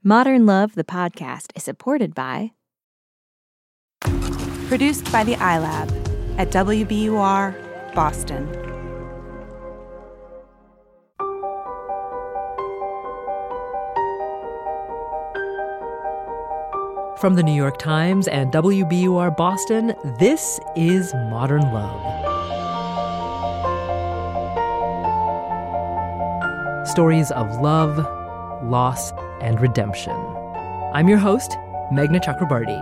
Modern Love, the podcast, is supported by... Produced by the iLab at WBUR, Boston. From the New York Times and WBUR Boston, this is Modern Love. Stories of love, loss, and redemption. I'm your host, Meghna Chakrabarty.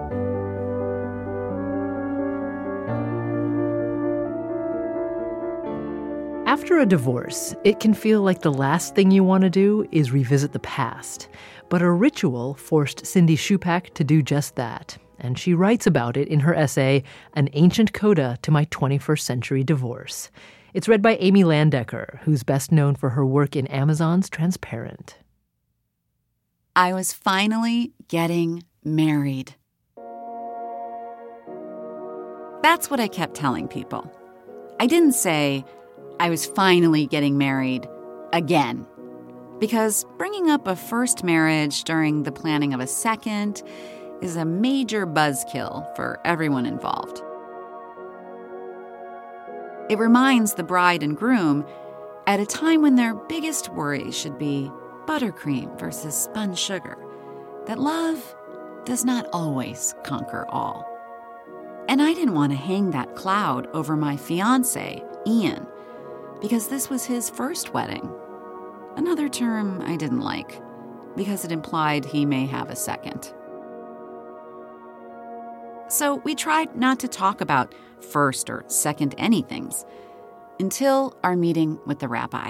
After a divorce, it can feel like the last thing you want to do is revisit the past. But a ritual forced Cindy Shupak to do just that, and she writes about it in her essay, An Ancient Coda to My 21st Century Divorce. It's read by Amy Landecker, who's best known for her work in Amazon's Transparent. I was finally getting married. That's what I kept telling people. I didn't say I was finally getting married again, because bringing up a first marriage during the planning of a second is a major buzzkill for everyone involved. It reminds the bride and groom, at a time when their biggest worry should be buttercream versus spun sugar, that love does not always conquer all. And I didn't want to hang that cloud over my fiancé, Ian, because this was his first wedding. Another term I didn't like, because it implied he may have a second. So we tried not to talk about first or second anythings until our meeting with the rabbi.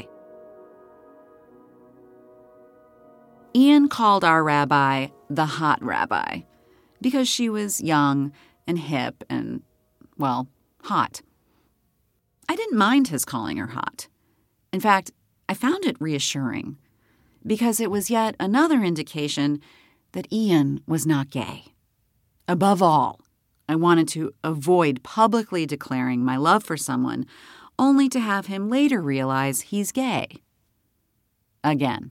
Ian called our rabbi the hot rabbi because she was young and hip and, well, hot. I didn't mind his calling her hot. In fact, I found it reassuring because it was yet another indication that Ian was not gay. Above all, I wanted to avoid publicly declaring my love for someone only to have him later realize he's gay. Again.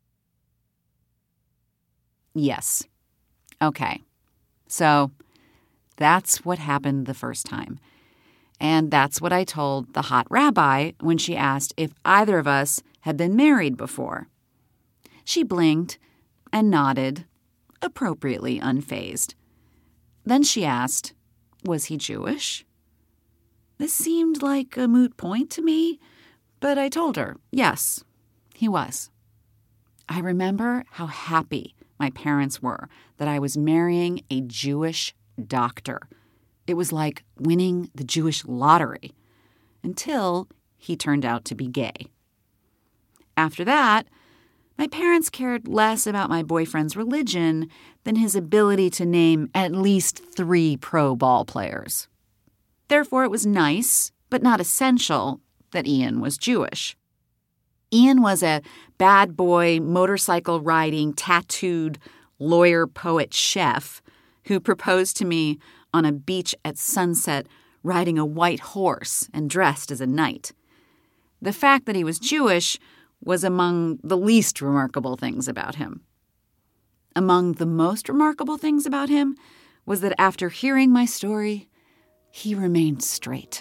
Yes. Okay. So that's what happened the first time. And that's what I told the hot rabbi when she asked if either of us had been married before. She blinked and nodded, appropriately unfazed. Then she asked, was he Jewish? This seemed like a moot point to me, but I told her, yes, he was. I remember how happy my parents were that I was marrying a Jewish doctor. It was like winning the Jewish lottery, until he turned out to be gay. After that, my parents cared less about my boyfriend's religion than his ability to name at least 3 pro ball players. Therefore, it was nice, but not essential, that Ian was Jewish. Ian was a bad boy, motorcycle-riding, tattooed, lawyer-poet-chef who proposed to me on a beach at sunset riding a white horse and dressed as a knight. The fact that he was Jewish was among the least remarkable things about him. Among the most remarkable things about him was that after hearing my story, he remained straight.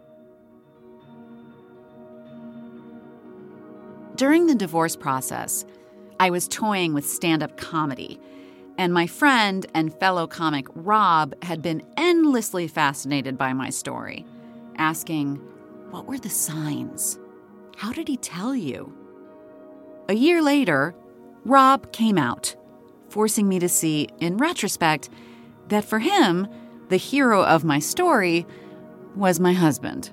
During the divorce process, I was toying with stand-up comedy, and my friend and fellow comic Rob had been endlessly fascinated by my story, asking, what were the signs? How did he tell you? A year later, Rob came out, forcing me to see, in retrospect, that for him, the hero of my story was my husband.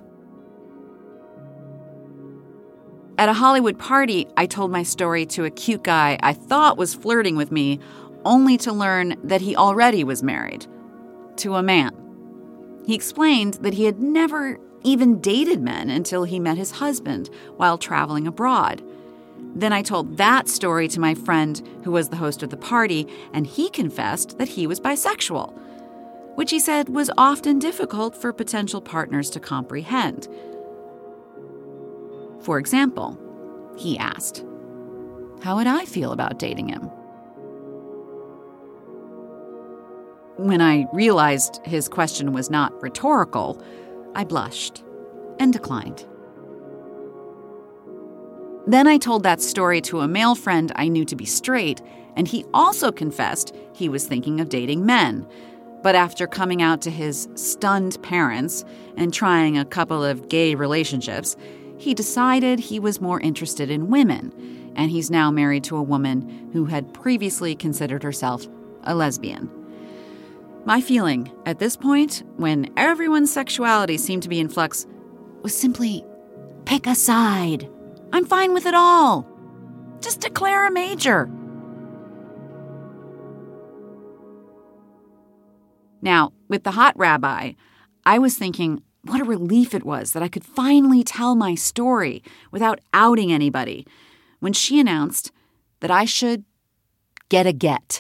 At a Hollywood party, I told my story to a cute guy I thought was flirting with me, only to learn that he already was married to a man. He explained that he had never even dated men until he met his husband while traveling abroad. Then I told that story to my friend who was the host of the party, and he confessed that he was bisexual, which he said was often difficult for potential partners to comprehend. For example, he asked, how would I feel about dating him? When I realized his question was not rhetorical, I blushed and declined. Then I told that story to a male friend I knew to be straight, and he also confessed he was thinking of dating men. But after coming out to his stunned parents and trying a couple of gay relationships, he decided he was more interested in women, and he's now married to a woman who had previously considered herself a lesbian. My feeling at this point, when everyone's sexuality seemed to be in flux, was simply, pick a side. I'm fine with it all. Just declare a major. Now, with the hot rabbi, I was thinking what a relief it was that I could finally tell my story without outing anybody when she announced that I should get a get.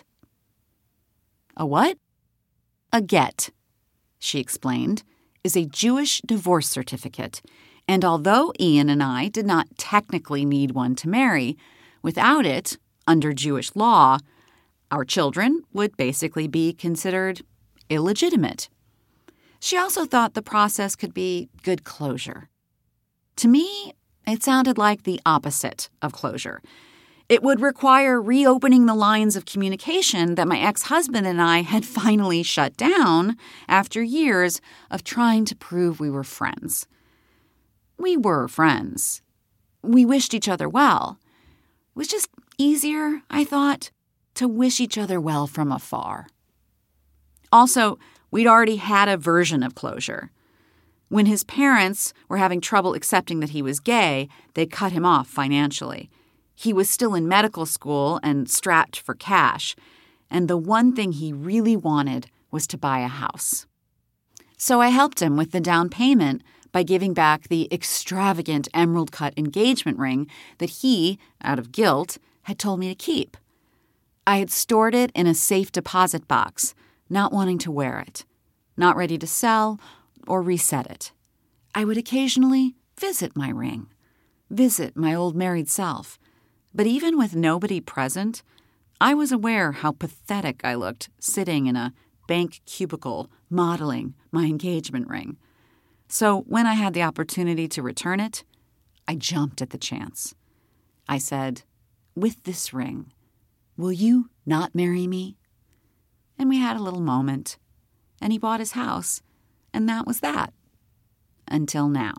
A what? A get, she explained, is a Jewish divorce certificate, and although Ian and I did not technically need one to marry, without it, under Jewish law, our children would basically be considered illegitimate. She also thought the process could be good closure. To me, it sounded like the opposite of closure. It would require reopening the lines of communication that my ex-husband and I had finally shut down after years of trying to prove we were friends. We were friends. We wished each other well. It was just easier, I thought, to wish each other well from afar. Also, we'd already had a version of closure. When his parents were having trouble accepting that he was gay, they cut him off financially. He was still in medical school and strapped for cash, and the one thing he really wanted was to buy a house. So I helped him with the down payment by giving back the extravagant emerald-cut engagement ring that he, out of guilt, had told me to keep. I had stored it in a safe deposit box, not wanting to wear it, not ready to sell or reset it. I would occasionally visit my ring, visit my old married self. But even with nobody present, I was aware how pathetic I looked sitting in a bank cubicle modeling my engagement ring. So when I had the opportunity to return it, I jumped at the chance. I said, "With this ring, will you not marry me?" And we had a little moment, and he bought his house, and that was that. Until now.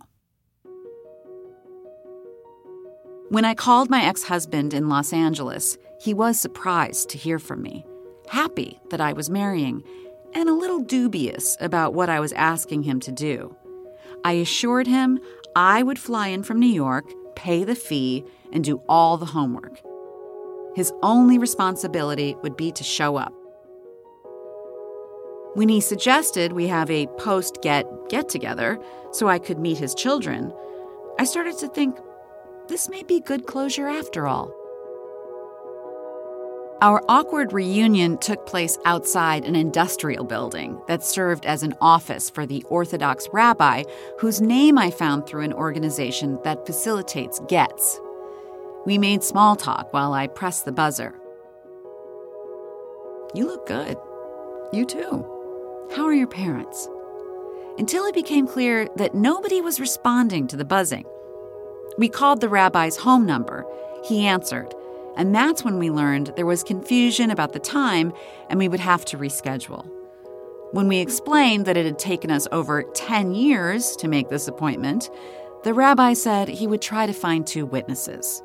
When I called my ex-husband in Los Angeles, he was surprised to hear from me, happy that I was marrying, and a little dubious about what I was asking him to do. I assured him I would fly in from New York, pay the fee, and do all the homework. His only responsibility would be to show up. When he suggested we have a post-get-together so I could meet his children, I started to think, this may be good closure after all. Our awkward reunion took place outside an industrial building that served as an office for the Orthodox rabbi whose name I found through an organization that facilitates gets. We made small talk while I pressed the buzzer. "You look good. You too. How are your parents?" Until it became clear that nobody was responding to the buzzing. We called the rabbi's home number. He answered, and that's when we learned there was confusion about the time and we would have to reschedule. When we explained that it had taken us over 10 years to make this appointment, the rabbi said he would try to find 2 witnesses.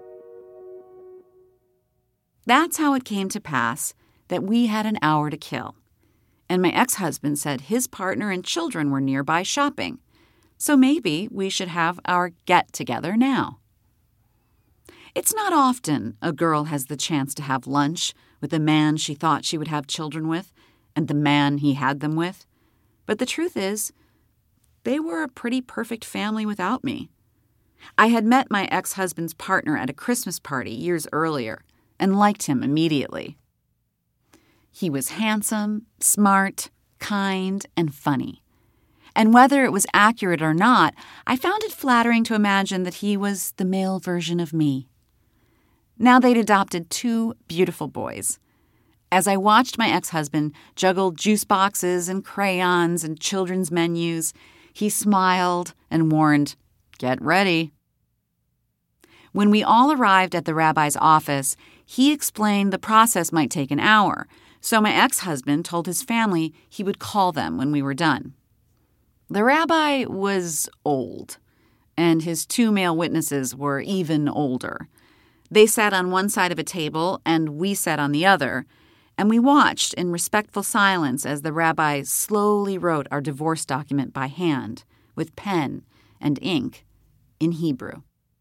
That's how it came to pass that we had an hour to kill. And my ex-husband said his partner and children were nearby shopping. So maybe we should have our get-together now. It's not often a girl has the chance to have lunch with the man she thought she would have children with and the man he had them with. But the truth is, they were a pretty perfect family without me. I had met my ex-husband's partner at a Christmas party years earlier and liked him immediately. He was handsome, smart, kind, and funny. And whether it was accurate or not, I found it flattering to imagine that he was the male version of me. Now they'd adopted 2 beautiful boys. As I watched my ex-husband juggle juice boxes and crayons and children's menus, he smiled and warned, "Get ready." When we all arrived at the rabbi's office, he explained the process might take an hour, so my ex-husband told his family he would call them when we were done. The rabbi was old, and his 2 male witnesses were even older. They sat on one side of a table, and we sat on the other, and we watched in respectful silence as the rabbi slowly wrote our divorce document by hand, with pen and ink, in Hebrew.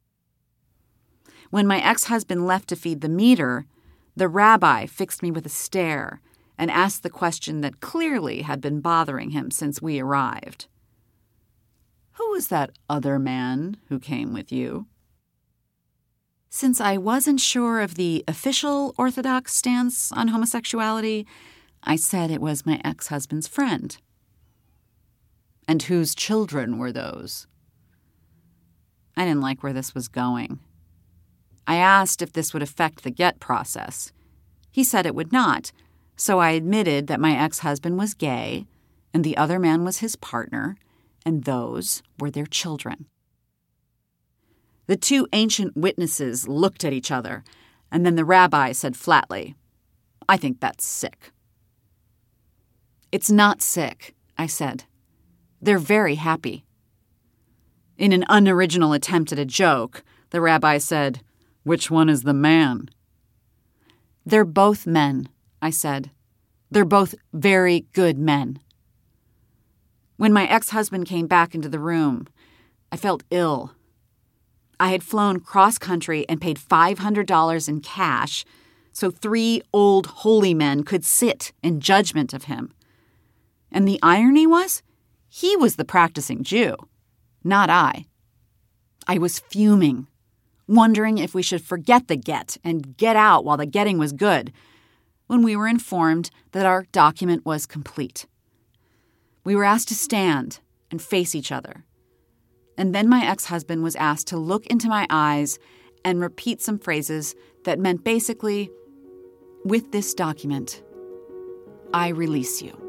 When my ex-husband left to feed the meter, the rabbi fixed me with a stare and asked the question that clearly had been bothering him since we arrived. "Who was that other man who came with you?" Since I wasn't sure of the official Orthodox stance on homosexuality, I said it was my ex-husband's friend. "And whose children were those?" I didn't like where this was going. I asked if this would affect the get process. He said it would not, so I admitted that my ex-husband was gay, and the other man was his partner, and those were their children. The 2 ancient witnesses looked at each other, and then the rabbi said flatly, "I think that's sick." "It's not sick," I said. "They're very happy." In an unoriginal attempt at a joke, the rabbi said, "Which one is the man?" "They're both men," I said. "They're both very good men." When my ex-husband came back into the room, I felt ill. I had flown cross-country and paid $500 in cash so 3 old holy men could sit in judgment of him. And the irony was, he was the practicing Jew, not I. I was fuming, wondering if we should forget the get and get out while the getting was good, when we were informed that our document was complete. We were asked to stand and face each other. And then my ex-husband was asked to look into my eyes and repeat some phrases that meant basically, "With this document, I release you."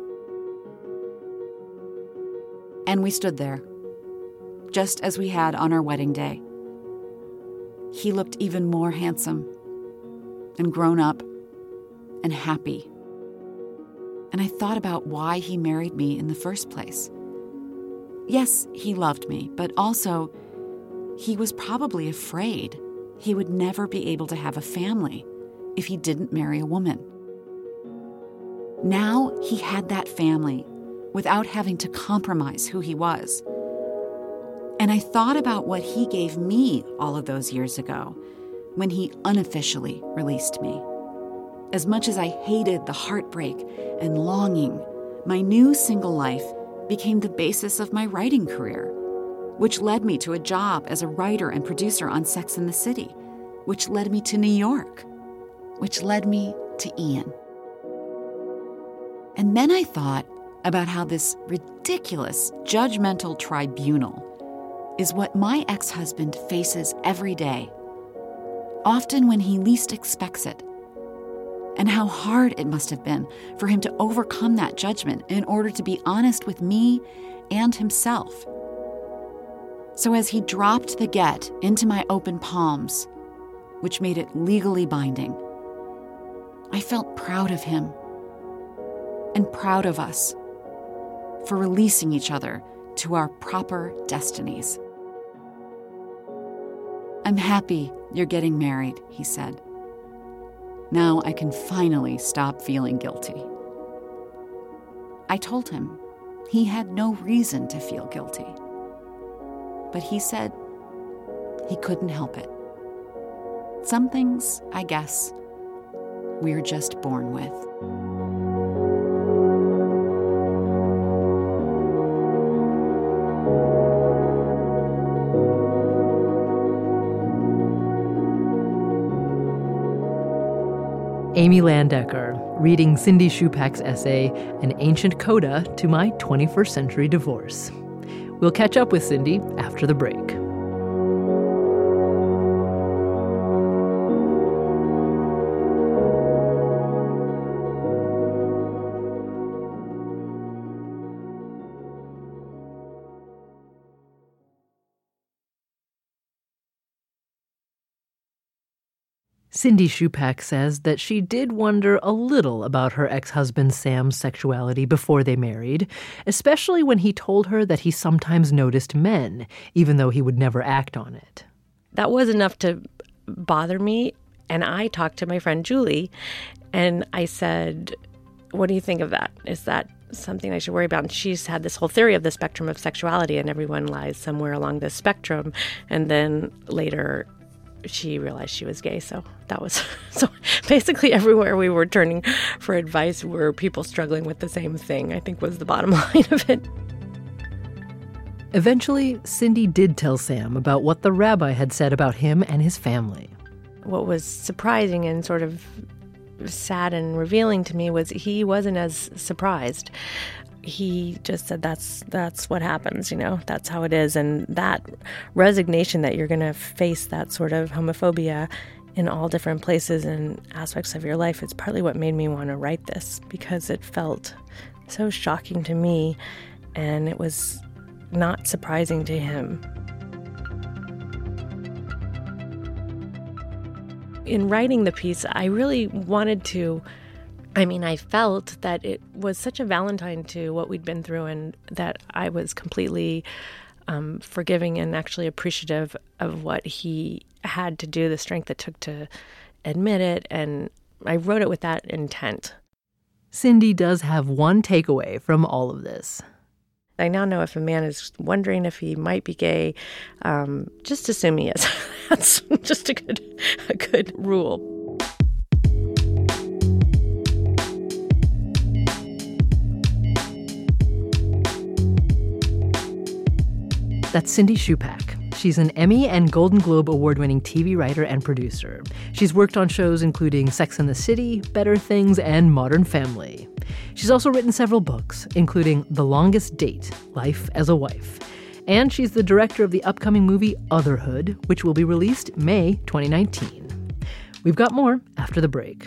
And we stood there, just as we had on our wedding day. He looked even more handsome and grown up and happy. And I thought about why he married me in the first place. Yes, he loved me, but also he was probably afraid he would never be able to have a family if he didn't marry a woman. Now he had that family without having to compromise who he was. And I thought about what he gave me all of those years ago when he unofficially released me. As much as I hated the heartbreak and longing, my new single life became the basis of my writing career, which led me to a job as a writer and producer on Sex and the City, which led me to New York, which led me to Ian. And then I thought about how this ridiculous, judgmental tribunal is what my ex-husband faces every day, often when he least expects it, and how hard it must have been for him to overcome that judgment in order to be honest with me and himself. So as he dropped the get into my open palms, which made it legally binding, I felt proud of him and proud of us for releasing each other to our proper destinies. "I'm happy you're getting married," he said. "Now I can finally stop feeling guilty." I told him he had no reason to feel guilty. But he said he couldn't help it. Some things, I guess, we're just born with. Amy Landecker, reading Cindy Shupack's essay, An Ancient Coda to My 21st Century Divorce. We'll catch up with Cindy after the break. Cindy Shupak says that she did wonder a little about her ex-husband Sam's sexuality before they married, especially when he told her that he sometimes noticed men, even though he would never act on it. That was enough to bother me, and I talked to my friend Julie, and I said, what do you think of that? Is that something I should worry about? And she's had this whole theory of the spectrum of sexuality, and everyone lies somewhere along this spectrum, and then later she realized she was gay. So basically everywhere we were turning for advice were people struggling with the same thing, I think was the bottom line of it. Eventually, Cindy did tell Sam about what the rabbi had said about him and his family. What was surprising and sort of sad and revealing to me was he wasn't as surprised. He just said, that's what happens, that's how it is. And that resignation that you're going to face that sort of homophobia in all different places and aspects of your life is partly what made me want to write this, because it felt so shocking to me and it was not surprising to him. In writing the piece, I really wanted to, I felt that it was such a Valentine to what we'd been through, and that I was completely forgiving and actually appreciative of what he had to do, the strength it took to admit it, and I wrote it with that intent. Cindy does have one takeaway from all of this. I now know if a man is wondering if he might be gay, just assume he is. That's just a good rule. That's Cindy Shupak. She's an Emmy and Golden Globe award-winning TV writer and producer. She's worked on shows including Sex and the City, Better Things, and Modern Family. She's also written several books, including The Longest Date, Life as a Wife. And she's the director of the upcoming movie Otherhood, which will be released May 2019. We've got more after the break.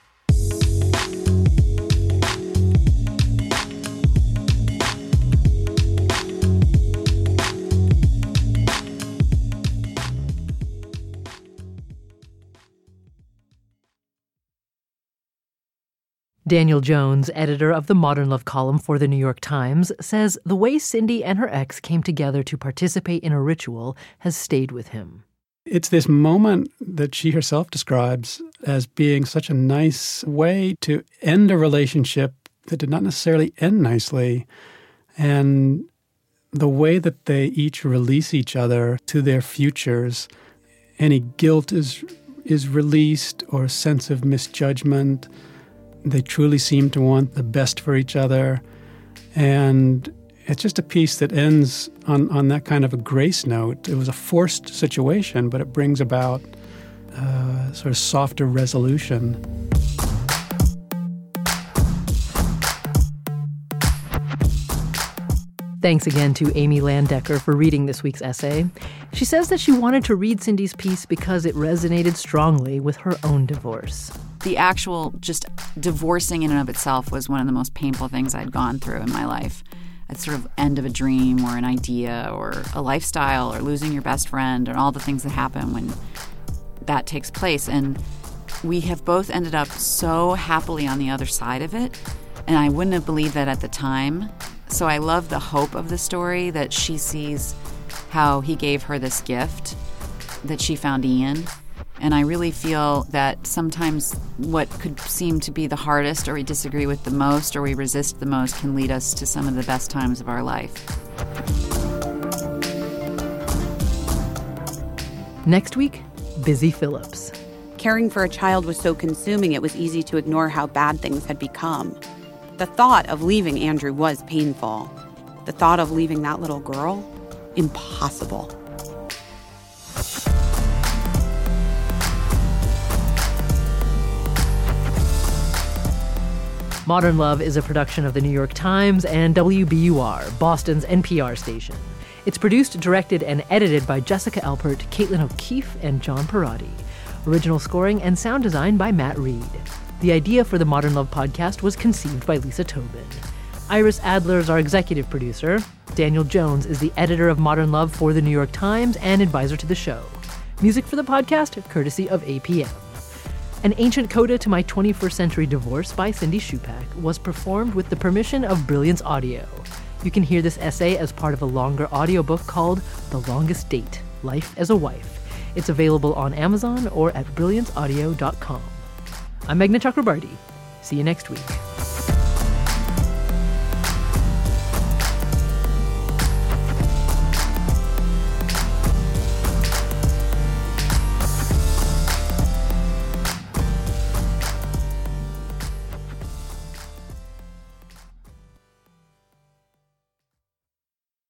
Daniel Jones, editor of the Modern Love column for The New York Times, says the way Cindy and her ex came together to participate in a ritual has stayed with him. It's this moment that she herself describes as being such a nice way to end a relationship that did not necessarily end nicely. And the way that they each release each other to their futures, any guilt is released, or a sense of misjudgment. They truly seem to want the best for each other. And it's just a piece that ends on that kind of a grace note. It was a forced situation, but it brings about sort of softer resolution. Thanks again to Amy Landecker for reading this week's essay. She says that she wanted to read Cindy's piece because it resonated strongly with her own divorce. The actual just divorcing in and of itself was one of the most painful things I'd gone through in my life. A sort of end of a dream or an idea or a lifestyle or losing your best friend and all the things that happen when that takes place. And we have both ended up so happily on the other side of it. And I wouldn't have believed that at the time. So I love the hope of the story, that she sees how he gave her this gift, that she found Ian. And I really feel that sometimes what could seem to be the hardest, or we disagree with the most, or we resist the most, can lead us to some of the best times of our life. Next week, Busy Phillips. Caring for a child was so consuming it was easy to ignore how bad things had become. The thought of leaving Andrew was painful. The thought of leaving that little girl, impossible. Modern Love is a production of The New York Times and WBUR, Boston's NPR station. It's produced, directed, and edited by Jessica Alpert, Caitlin O'Keefe, and John Perotti. Original scoring and sound design by Matt Reed. The idea for the Modern Love podcast was conceived by Lisa Tobin. Iris Adler is our executive producer. Daniel Jones is the editor of Modern Love for The New York Times and advisor to the show. Music for the podcast, courtesy of APM. An ancient coda to my 21st Century Divorce by Cindy Shupak was performed with the permission of Brilliance Audio. You can hear this essay as part of a longer audiobook called The Longest Date, Life as a Wife. It's available on Amazon or at brillianceaudio.com. I'm Meghna Chakrabarti. See you next week.